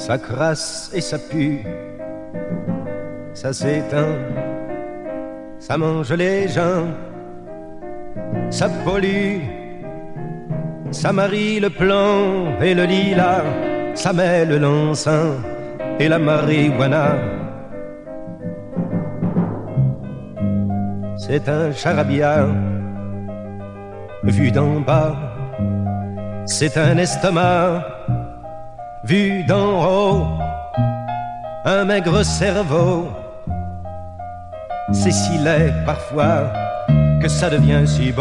ça crasse et ça pue, ça s'éteint, ça mange les gens, ça pollue, ça marie le plan et le lilas, ça mêle l'encens et la marijuana. C'est un charabia vu d'en bas, c'est un estomac vu d'en haut, un maigre cerveau. C'est si laid parfois que ça devient si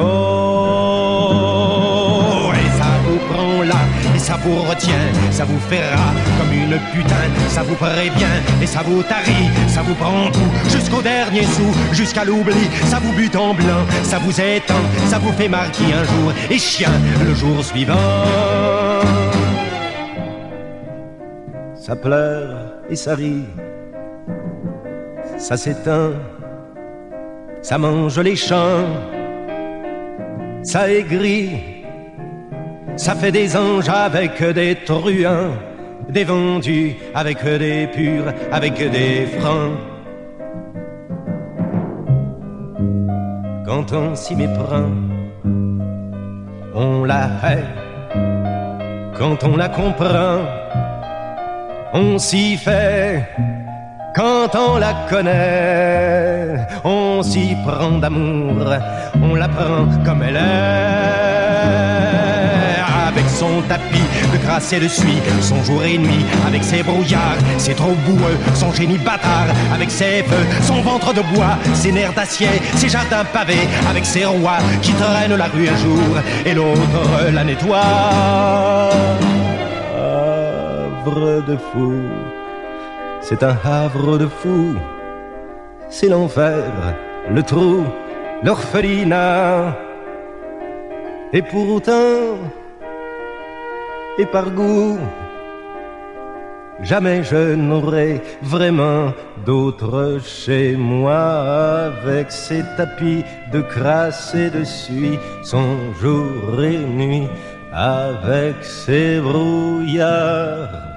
beau. Et ça vous prend là, et ça vous retient, ça vous fait rat comme une putain, ça vous prévient et ça vous tarit, ça vous prend tout jusqu'au dernier sou, jusqu'à l'oubli, ça vous bute en blanc, ça vous étend, ça vous fait marquer un jour et chien le jour suivant. Ça pleure et ça rit, ça s'éteint, ça mange les champs, ça aigrit, ça fait des anges avec des truands, des vendus avec des purs, avec des francs. Quand on s'y méprend, on la hait. Quand on la comprend, on s'y fait. Quand on la connaît, on s'y prend d'amour, on la prend comme elle est. Avec son tapis de crasse et de suie, son jour et nuit, avec ses brouillards, ses trous boueux, son génie bâtard, avec ses feux, son ventre de bois, ses nerfs d'acier, ses jardins pavés, avec ses rois qui traînent la rue un jour et l'autre la nettoie. Havre de fou, c'est un havre de fou, c'est l'enfer, le trou, l'orphelinat. Et pourtant, et par goût, jamais je n'aurai vraiment d'autre chez moi. Avec ses tapis de crasse et de suie, son jour et nuit, avec ses brouillards